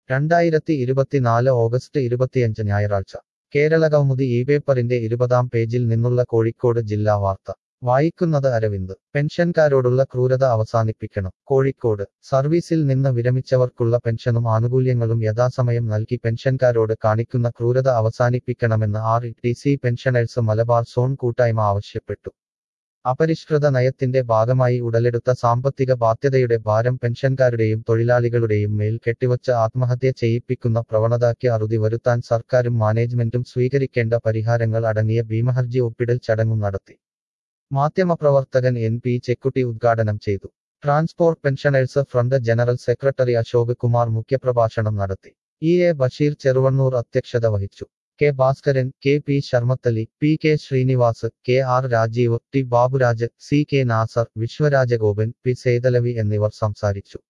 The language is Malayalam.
2024 ഓഗസ്റ്റ് 25 ഞായറാഴ്ച കേരളകൗമുദി ഈ പേപ്പറിന്റെ 20-ാം പേജിൽ നിന്നുള്ള കോഴിക്കോട് ജില്ലാ വാർത്ത വായിക്കുന്നത് അരവിന്ദ് പെൻഷൻകാരോടുള്ള ക്രൂരത അവസാനിപ്പിക്കണം കോഴിക്കോട് സർവീസിൽ നിന്ന് വിരമിച്ചവർക്കുള്ള പെൻഷനും ആനുകൂല്യങ്ങളും യഥാസമയം നൽകി പെൻഷൻകാരോട് കാണിക്കുന്ന ക്രൂരത അവസാനിപ്പിക്കണമെന്ന് RETC പെൻഷനേഴ്സ് മലബാർ സോൺ കൂട്ടായ്മ ആവശ്യപ്പെട്ടു അപരിഷ്കൃത നയത്തിന്റെ ഭാഗമായി ഉടലെടുത്ത സാമ്പത്തിക ബാധ്യതയുടെ ഭാരം പെൻഷൻകാരുടെയും തൊഴിലാളികളുടെയും മേൽ കെട്ടിവച്ച് ആത്മഹത്യ ചെയ്യിപ്പിക്കുന്ന പ്രവണതയ്ക്ക് അറുതി വരുത്താൻ സർക്കാരും മാനേജ്മെന്റും സ്വീകരിക്കേണ്ട പരിഹാരങ്ങൾ അടങ്ങിയ ഭീമഹർജി ഒപ്പിടൽ ചടങ്ങും നടത്തി മാധ്യമപ്രവർത്തകൻ NP ചെക്കുട്ടി ഉദ്ഘാടനം ചെയ്തു transport pensioners front general secretary Ashok Kumar മുഖ്യപ്രഭാഷണം നടത്തി EA ബഷീർ ചെറുവണ്ണൂർ അധ്യക്ഷത വഹിച്ചു K Bhaskaran KP ശർമ്മത്തലി PK Srinivas KR Rajeev T Baburaj CK Nasar വിശ്വരാജഗോപൻ P Sethalavi എന്നിവർ സംസാരിച്ചു